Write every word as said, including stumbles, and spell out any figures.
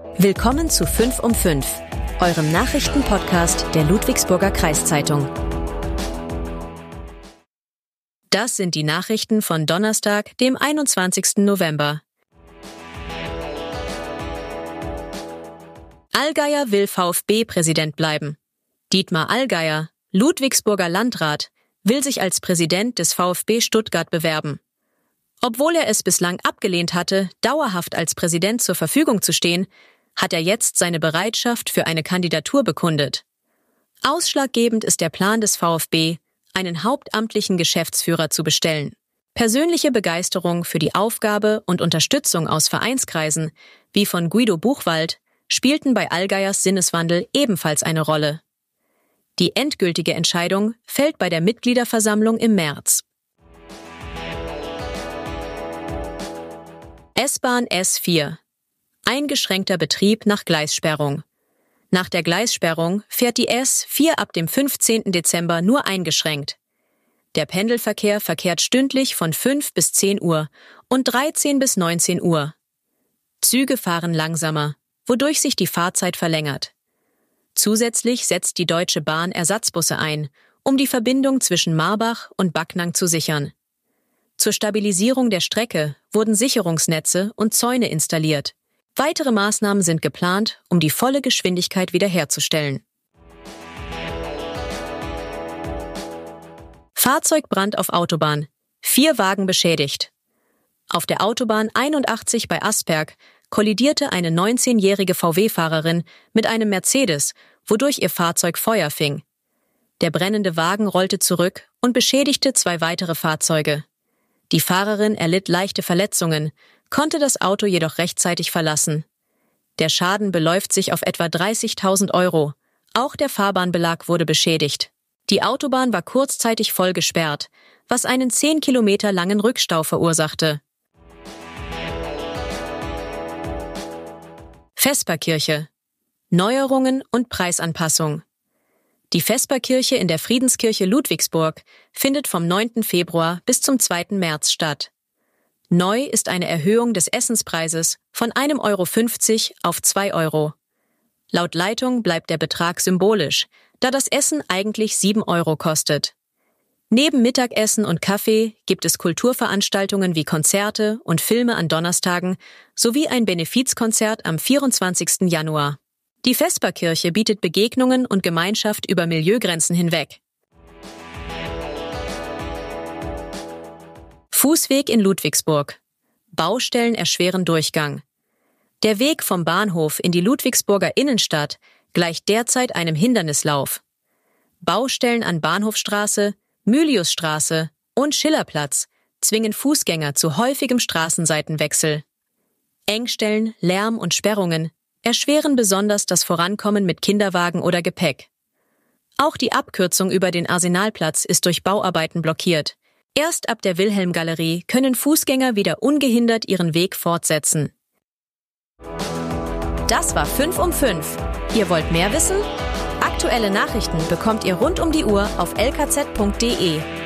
Willkommen zu fünf um fünf, eurem Nachrichtenpodcast der Ludwigsburger Kreiszeitung. Das sind die Nachrichten von Donnerstag, dem einundzwanzigsten November. Allgeier will VfB-Präsident bleiben. Dietmar Allgeier, Ludwigsburger Landrat, will sich als Präsident des VfB Stuttgart bewerben. Obwohl er es bislang abgelehnt hatte, dauerhaft als Präsident zur Verfügung zu stehen, hat er jetzt seine Bereitschaft für eine Kandidatur bekundet. Ausschlaggebend ist der Plan des VfB, einen hauptamtlichen Geschäftsführer zu bestellen. Persönliche Begeisterung für die Aufgabe und Unterstützung aus Vereinskreisen, wie von Guido Buchwald, spielten bei Allgeiers Sinneswandel ebenfalls eine Rolle. Die endgültige Entscheidung fällt bei der Mitgliederversammlung im März. S-Bahn S vier. Eingeschränkter Betrieb nach Gleissperrung. Nach der Gleissperrung fährt die S vier ab dem fünfzehnten Dezember nur eingeschränkt. Der Pendelverkehr verkehrt stündlich von fünf bis zehn Uhr und dreizehn bis neunzehn Uhr. Züge fahren langsamer, wodurch sich die Fahrzeit verlängert. Zusätzlich setzt die Deutsche Bahn Ersatzbusse ein, um die Verbindung zwischen Marbach und Backnang zu sichern. Zur Stabilisierung der Strecke wurden Sicherungsnetze und Zäune installiert. Weitere Maßnahmen sind geplant, um die volle Geschwindigkeit wiederherzustellen. Fahrzeugbrand auf Autobahn. Vier Wagen beschädigt. Auf der Autobahn einundachtzig bei Asperg kollidierte eine neunzehnjährige V W-Fahrerin mit einem Mercedes, wodurch ihr Fahrzeug Feuer fing. Der brennende Wagen rollte zurück und beschädigte zwei weitere Fahrzeuge. Die Fahrerin erlitt leichte Verletzungen, konnte das Auto jedoch rechtzeitig verlassen. Der Schaden beläuft sich auf etwa dreißigtausend Euro. Auch der Fahrbahnbelag wurde beschädigt. Die Autobahn war kurzzeitig voll gesperrt, was einen zehn Kilometer langen Rückstau verursachte. Vesperkirche. Neuerungen und Preisanpassung. Die Vesperkirche in der Friedenskirche Ludwigsburg findet vom neunten Februar bis zum zweiten März statt. Neu ist eine Erhöhung des Essenspreises von einem Euro fünfzig auf zwei Euro. Laut Leitung bleibt der Betrag symbolisch, da das Essen eigentlich sieben Euro kostet. Neben Mittagessen und Kaffee gibt es Kulturveranstaltungen wie Konzerte und Filme an Donnerstagen sowie ein Benefizkonzert am vierundzwanzigsten Januar. Die Vesperkirche bietet Begegnungen und Gemeinschaft über Milieugrenzen hinweg. Fußweg in Ludwigsburg. Baustellen erschweren Durchgang. Der Weg vom Bahnhof in die Ludwigsburger Innenstadt gleicht derzeit einem Hindernislauf. Baustellen an Bahnhofstraße, Myliusstraße und Schillerplatz zwingen Fußgänger zu häufigem Straßenseitenwechsel. Engstellen, Lärm und Sperrungen erschweren besonders das Vorankommen mit Kinderwagen oder Gepäck. Auch die Abkürzung über den Arsenalplatz ist durch Bauarbeiten blockiert. Erst ab der Wilhelm-Galerie können Fußgänger wieder ungehindert ihren Weg fortsetzen. Das war fünf um fünf. Ihr wollt mehr wissen? Aktuelle Nachrichten bekommt ihr rund um die Uhr auf l k z punkt d e.